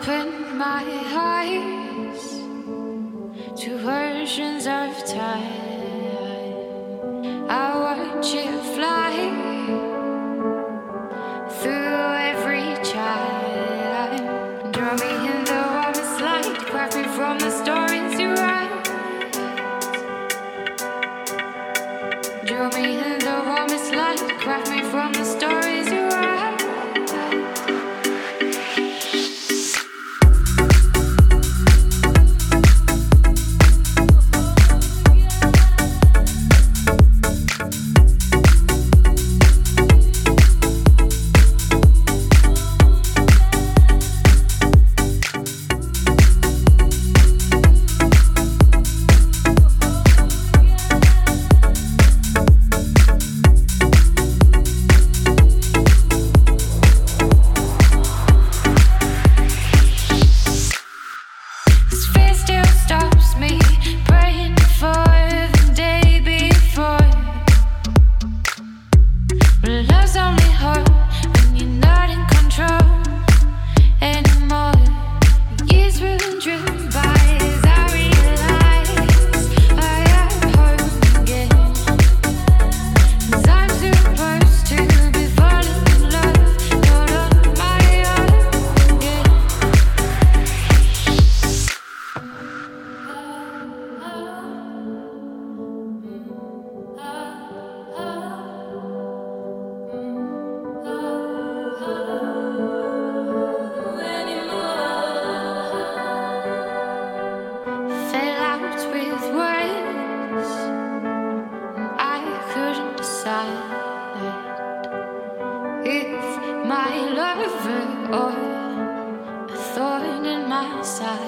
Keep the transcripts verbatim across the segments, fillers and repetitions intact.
open my eyes to versions of time. I watch it fly through every chime. Draw me in the warmest light, craft me from the stories you write. Draw me in the warmest light, craft me from the stories you write.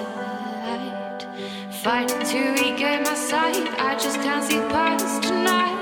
Fighting to regain my sight, I just can't see past tonight.